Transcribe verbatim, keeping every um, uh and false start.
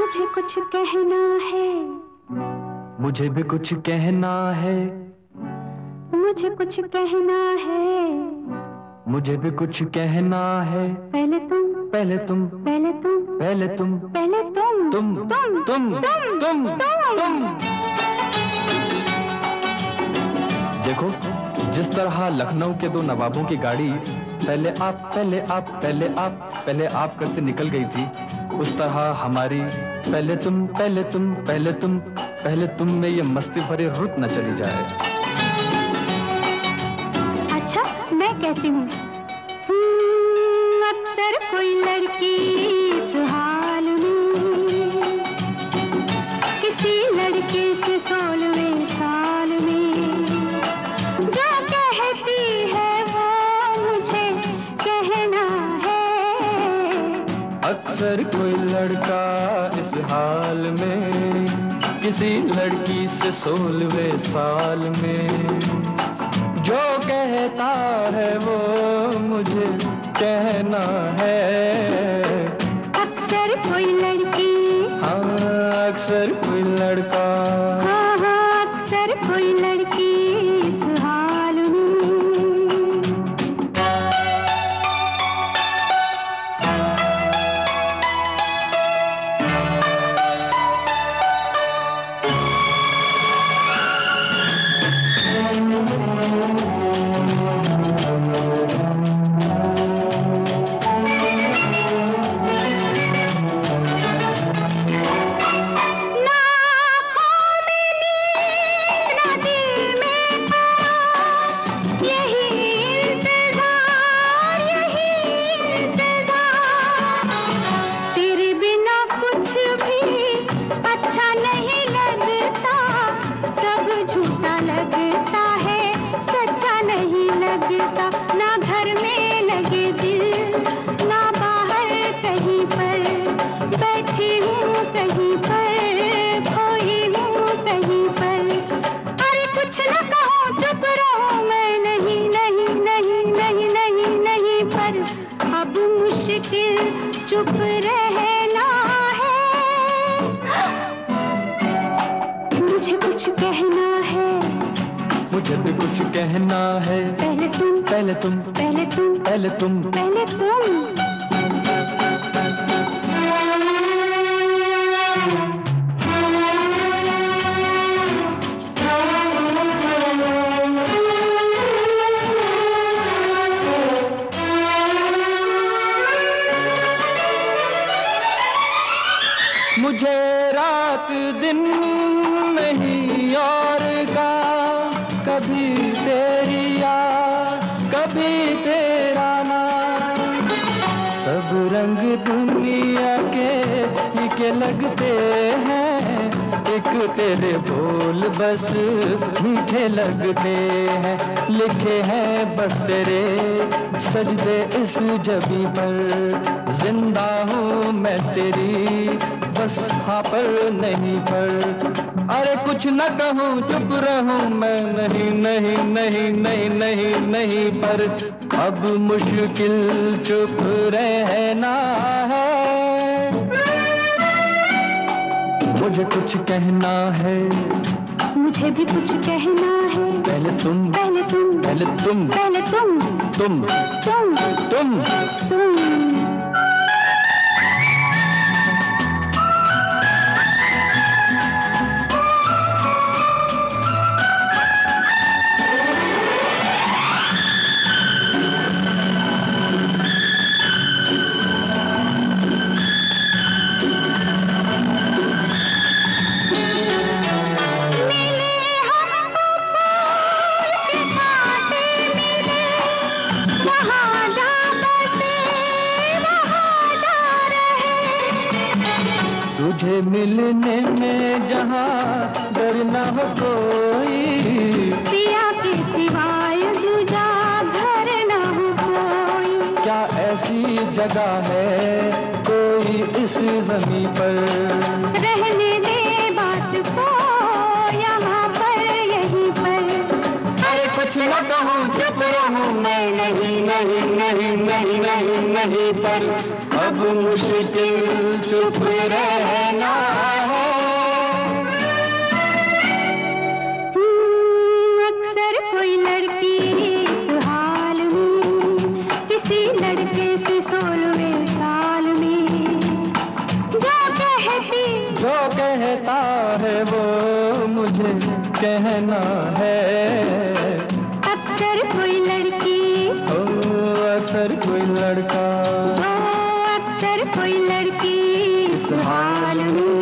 मुझे कुछ कहना है, मुझे भी कुछ कहना है, मुझे कुछ कहना है, मुझे भी कुछ कहना है। पहले तुम, पहले तुम, पहले तुम, पहले तुम, पहले तुम, तुम, तुम, तुम, तुम, तुम, तुम, तुम। देखो जिस तरह लखनऊ के दो नवाबों की गाड़ी पहले आप, पहले आप, पहले आप, पहले आप करते निकल गई थी, उस तरह हमारी पहले तुम, पहले तुम, पहले तुम, पहले तुम में ये मस्ती भरी रुत न चली जाए। अच्छा मैं कहती हूँ, अक्सर कोई लड़की इस हाल में किसी लड़के से सोलहवें साल में जो कहती है वो मुझे कहना है। अक्सर कोई लड़का इस हाल में किसी लड़की से सोलहवें साल में जो कहता है वो मुझे कहना है। अक्सर कोई लड़की, हाँ अक्सर कोई लड़का, हाँ हाँ अक्सर कोई लड़की इस हाल में। ना घर में लगे दिल, ना बाहर कहीं पर बैठी हूँ, कहीं पर खोई हूँ, कहीं पर। अरे कुछ न कहो चुप रहो मैं, नहीं नहीं नहीं नहीं नहीं नहीं पर अब मुश्किल चुप रहना है। मुझे कुछ कहना है, मुझे भी कुछ कहना है। पहले तुम, पहले तुम, पहले तुम, पहले तुम, पहले तुम। मुझे रात दिन नहीं और का, कभी तेरी याद कभी तेरा नाम, सब रंग दुनिया के फीके लगते हैं, एक तेरे बोल बस मीठे लगते हैं, लिखे हैं बस तेरे सजदे इस जबी पर, जिंदा हूँ मैं तेरी बस हाँ पर नहीं पर। अरे कुछ न कहूँ चुप रहूँ मैं, नहीं नहीं नहीं नहीं नहीं नहीं पर अब मुश्किल चुप रहना है। मुझे कुछ कहना है, मुझे भी कुछ कहना है। पहले तुम, पहले तुम, पहले तुम, पहले तुम, तुम, तुम, तुम, तुम। तुझे मिलने में जहाँ डर न हो कोई, पिया के सिवाय दूजा घर न हो कोई। क्या ऐसी जगह है कोई इस ज़मीं पर, रहने दे बात को यहाँ पर यहीं पर। अरे कुछ न कहूँ चुप रहूँ मैं, नहीं नहीं नहीं नहीं नहीं नहीं पर अब मुश्किल चुप रहना है वो मुझे कहना है। अक्सर कोई लड़की, ओ अक्सर कोई लड़का, ओ अक्सर कोई लड़की इस हाल में